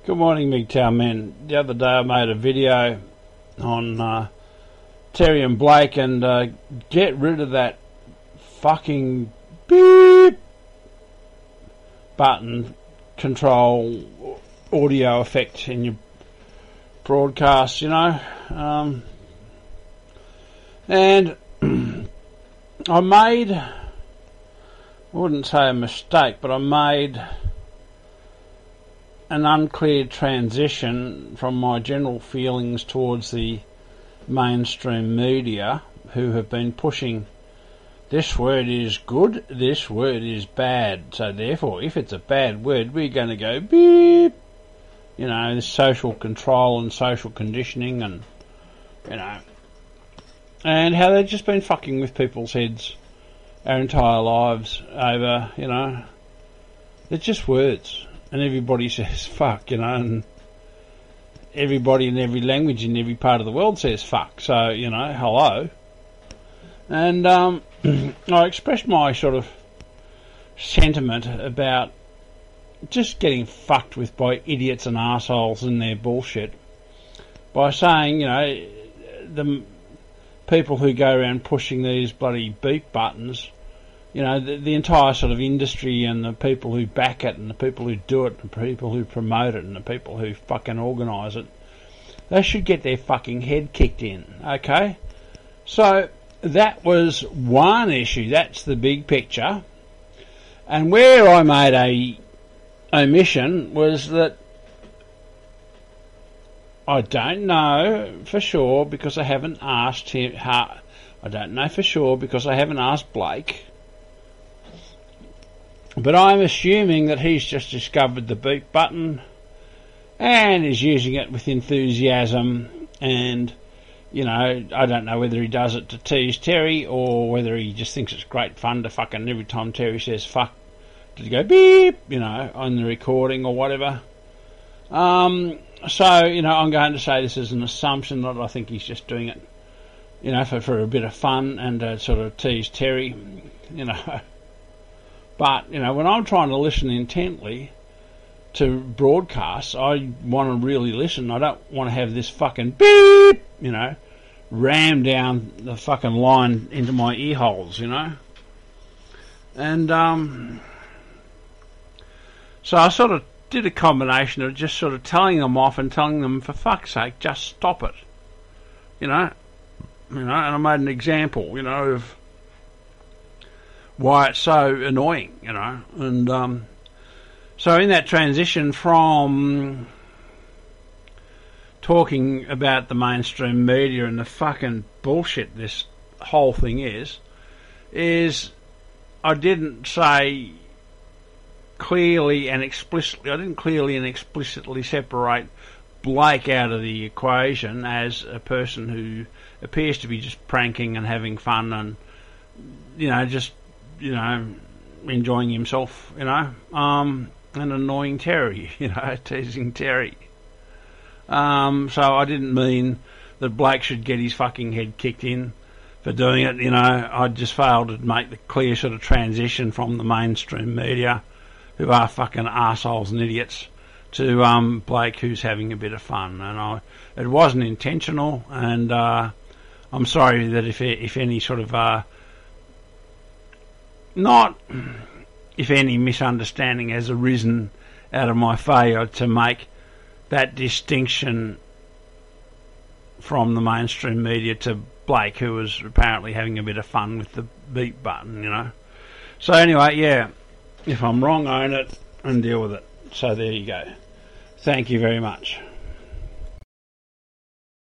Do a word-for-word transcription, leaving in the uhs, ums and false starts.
Good morning, MGTOW men. The other day I made a video on uh, Terry and Blake, and uh, get rid of that fucking beep button control audio effect in your broadcast, you know. Um, and I made, I wouldn't say a mistake, but I made an unclear transition from my general feelings towards the mainstream media, who have been pushing this word is good, this word is bad, so therefore if it's a bad word we're going to go beep, you know, this social control and social conditioning, and you know, and how they've just been fucking with people's heads our entire lives over, you know, they're just words. And everybody says fuck, you know, and everybody in every language in every part of the world says fuck. So, you know, hello. And um, I expressed my sort of sentiment about just getting fucked with by idiots and arseholes and their bullshit by saying, you know, the people who go around pushing these bloody beep buttons, you know, the, the entire sort of industry and the people who back it and the people who do it and the people who promote it and the people who fucking organise it, they should get their fucking head kicked in, okay? So that was one issue. That's the big picture. And where I made a omission was that I don't know for sure because I haven't asked him. I don't know for sure because I haven't asked Blake. But I'm assuming that he's just discovered the beep button and is using it with enthusiasm, and, you know, I don't know whether he does it to tease Terry or whether he just thinks it's great fun to fucking, every time Terry says fuck, to go beep, you know, on the recording or whatever. Um, so, you know, I'm going to say this is an assumption that I think he's just doing it, you know, for, for a bit of fun and to sort of tease Terry, you know. But, you know, when I'm trying to listen intently to broadcasts, I want to really listen. I don't want to have this fucking beep, you know, ram down the fucking line into my ear holes, you know. And um, so I sort of did a combination of just sort of telling them off and telling them, for fuck's sake, just stop it, you know. You know, and I made an example, you know, of why it's so annoying, you know. And um, so in that transition from talking about the mainstream media and the fucking bullshit this whole thing is, is I didn't say clearly and explicitly, I didn't clearly and explicitly separate Blake out of the equation as a person who appears to be just pranking and having fun and, you know, just, you know, enjoying himself, you know, um, and annoying Terry, you know, teasing Terry. Um, so I didn't mean that Blake should get his fucking head kicked in for doing it, you know. I just failed to make the clear sort of transition from the mainstream media, who are fucking arseholes and idiots, to um, Blake, who's having a bit of fun. And I, it wasn't intentional, and uh, I'm sorry that if if any sort of uh, not if any misunderstanding has arisen out of my failure to make that distinction from the mainstream media to Blake, who was apparently having a bit of fun with the beep button, you know. So anyway, yeah, if I'm wrong, own it and deal with it. So there you go. Thank you very much.